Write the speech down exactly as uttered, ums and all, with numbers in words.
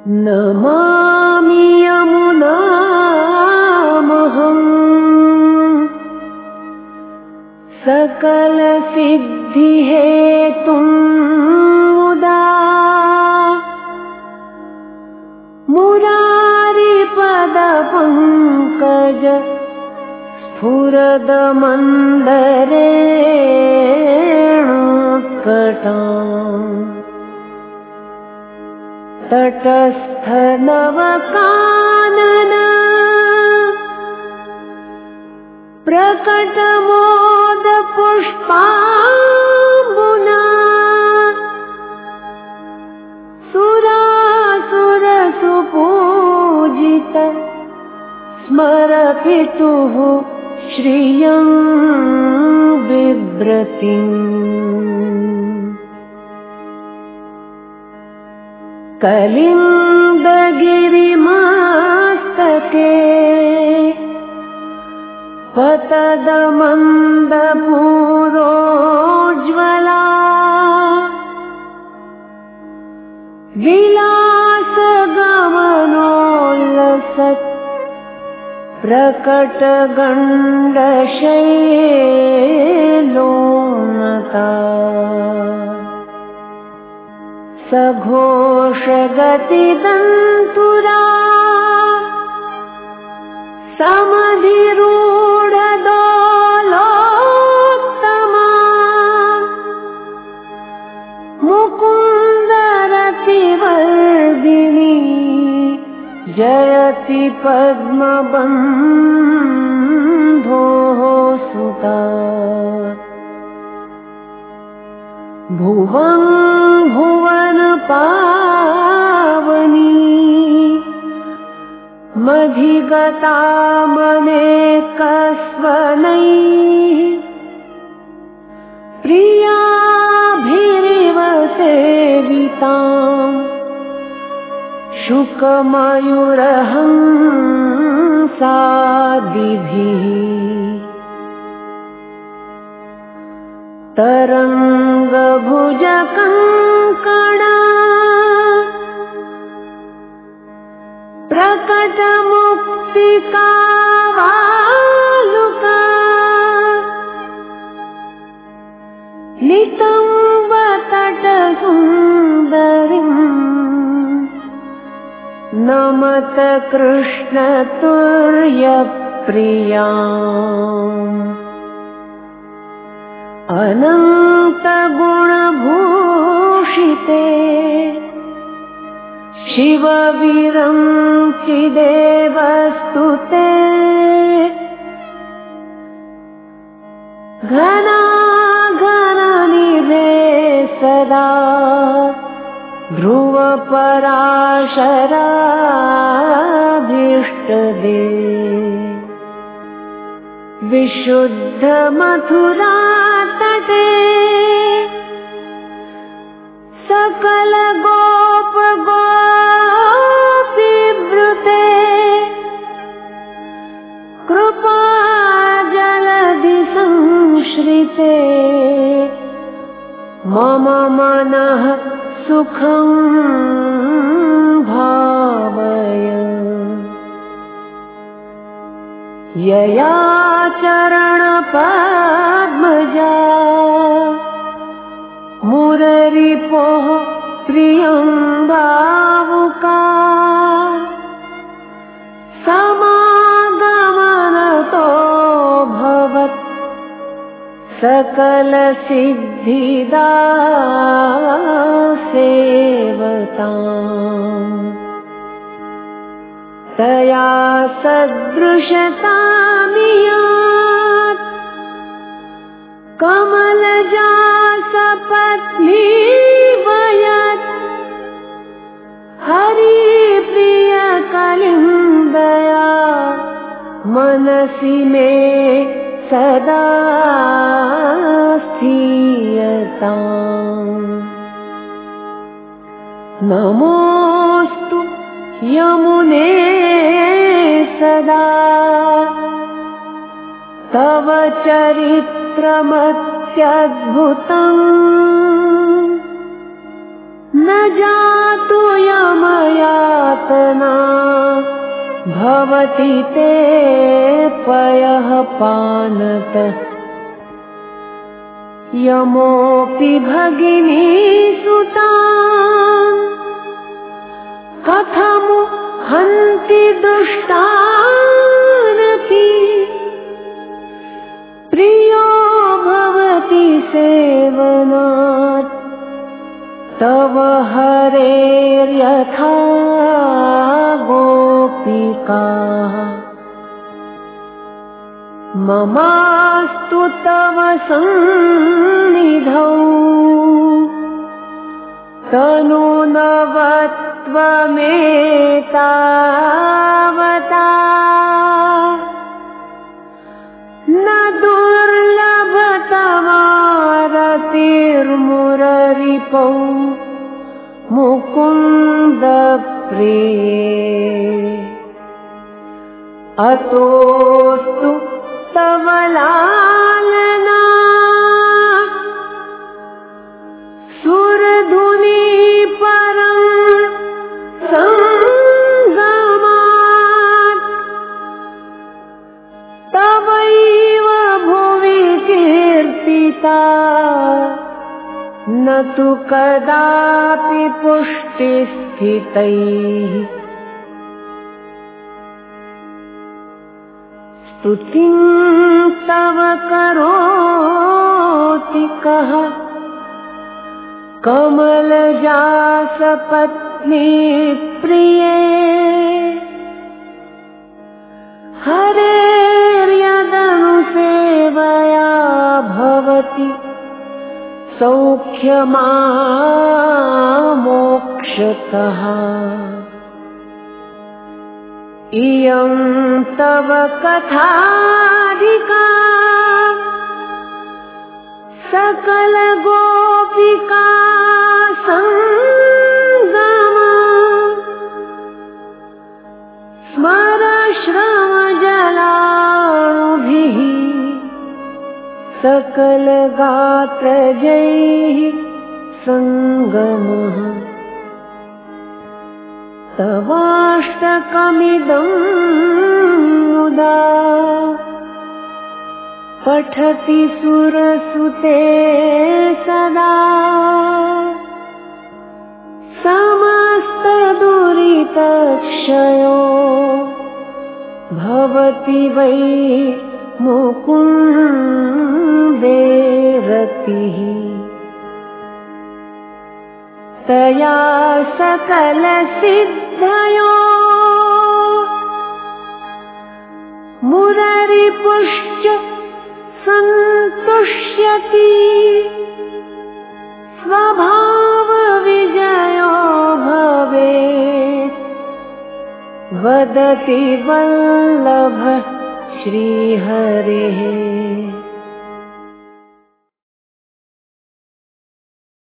नमामि यमुनामहम् सकलसिद्धिहेतुं मुदा मुरारिपदपङ्कज स्फुरदमन्दरेणुत्कटाम् तटस्थनवकानन प्रकटमोदपुष्पाम्बुना सुरासुरसुपूजित स्मरपितुः श्रियं बिभ्रतिम् कलिन्दगिरिमस्तके पतदमन्दपूरोज्ज्वला विलासगमनोल्लसत् प्रकटगण्डशैलोन्नता सघोषगतिदन्तुरा समधिरूढदोलोत्तमा मुकुन्दरतिवर्धिनी जयति पद्मबन्धोः सुता भुवं भुवन पावनी मधिगता ममेकस्वनैः प्रियाभिरिव सेविताम् शुकमयूरहंसादिभिः तरङ्गभुजकङ्कणा प्रकटमुक्तिकावालुका नितम्बतटसुन्दरीम् नमत कृष्णतुर्यप्रियाम् अनन्तगुणभूषिते शिवविरञ्चिदेवस्तुते घनाघननिधे सदा ध्रुवपराशराभीष्टदे विशुद्धमथुरातटे सकलगोपगोपीवृते कृपाजलधिसंश्रिते मम मनः सुखं भावय यया चरणपद्मजा मुररिपोः प्रियं भावुका समागमनतो भवत् सकलसिद्धिदा सेवताम् तया सदृशतामियात् कमलजा सपत्नी वयत् हरिप्रियकलिन्दया मनसि मे सदा स्थीयताम् नमोऽस्तु यमुने सदा तव चरित्रमत्यद्भुतम् न जातु यमयातना भवति ते पयः पानतः यमोऽपि भगिनी सुतान् कथमु हन्ति दुष्टानपि प्रियो भवति सेवनात् तव हरेर्यथा गोपिकाः ममास्तु तव सन्निधौ तनूनवत्वमेतावता न दुर्लभतमारतिर्मुररिपौ मुकुन्द प्रिये अतोऽस्तु तव लालना सुरधुनी परं संगमात् तवैव भुवि कीर्तिता न तु कदापि पुष्टिस्थितैः स्तुतिं तव करोति कः कमलजासपत्नी प्रिये हरेर्यदनुसेवया भवति सौख्यमामोक्षतः इयं तव कथाधिका सकलगोपिका सङ्गमा स्मर श्रमजलाभिः सकलगात्रजैः सङ्गमः तवाष्टकमिदं मुदा पठति सुरसुते सदा समस्तदुरितक्षयो भवति वै मुकुन्दे रतिः तया सकलसिद्धयो मुररिपुश्च सन्तुष्यति स्वभावविजयो भवेत् वदति वल्लभः श्रीहरिः।